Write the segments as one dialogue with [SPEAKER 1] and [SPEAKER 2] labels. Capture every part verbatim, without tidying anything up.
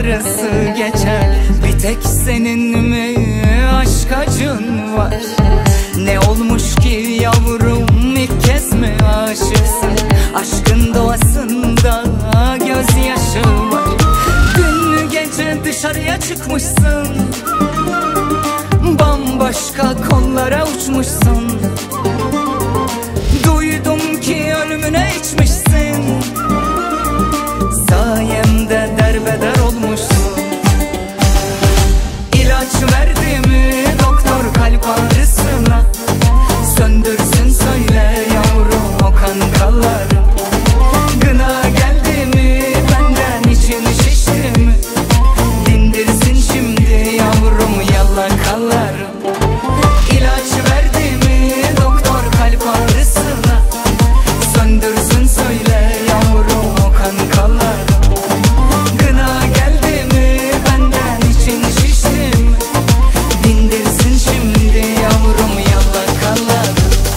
[SPEAKER 1] ağrısı geçer. Bir tek senin mi aşk acın var? Ne olmuş ki yavrum, ilk kez mi aşıksın? Aşkın doğasında gözyaşı var. Dün gece dışarıya çıkmışsın, bambaşka kollara uçmuşsun. Duydum ki ölümüne içmişsin, sayemde derbeder olmuşsun. İlaç verdi mi doktor kalp ağrısına? Söndürsün söyle yavrum o kan kalları. Gına geldi mi benden, için şişti mi? Dindirsin şimdi yavrum yalakaları. İlaç verdi mi doktor kalp ağrısına? Söndürsün söyle yavrum o kan kalları. Gına geldi mi benden, için şişti mi? Dindirsin şimdi yavrum yalakaları.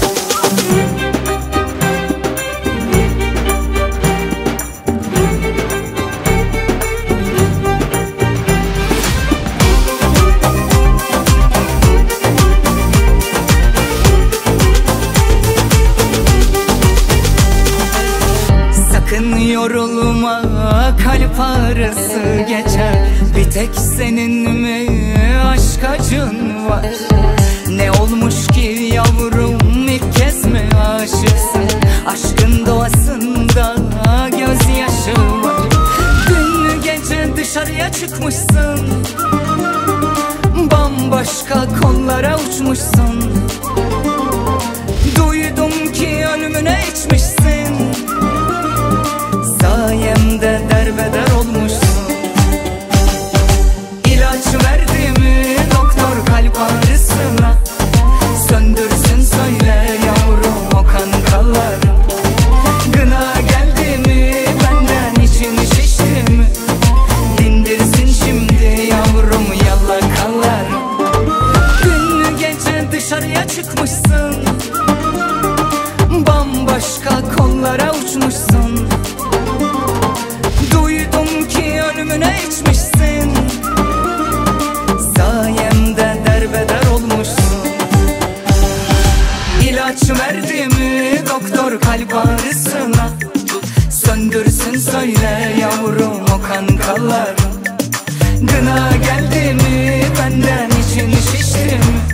[SPEAKER 1] Sakın yorulma, kalp ağrısı geçer. Bir tek senin mi aşk acın var? Ne olmuş ki yavrum, ilk kez mi aşıksın? Aşkın doğasında gözyaşı var. Dün gece dışarıya çıkmışsın, bambaşka kollara uçmuşsun. Duydum ki ölümüne içmişsin, sayemde derbeder olmuşsun. İlaç verdi mi doktor kalp ağrısına? Söndürsün söyle yavrum o kan kalları. Gına geldi mi benden, için şişti mi? Dindirsin şimdi yavrum yalakaları. Dün gece dışarıya çıkmışsın, bambaşka kollara uçmuşsun. Duydum ki ölümüne içmişsin, sayemde derbeder olmuşsun. İlaç verdi mi doktor kalp ağrısına? Söndürsün söyle yavrum o kan kalları. Gına geldi mi benden, için şişti mi?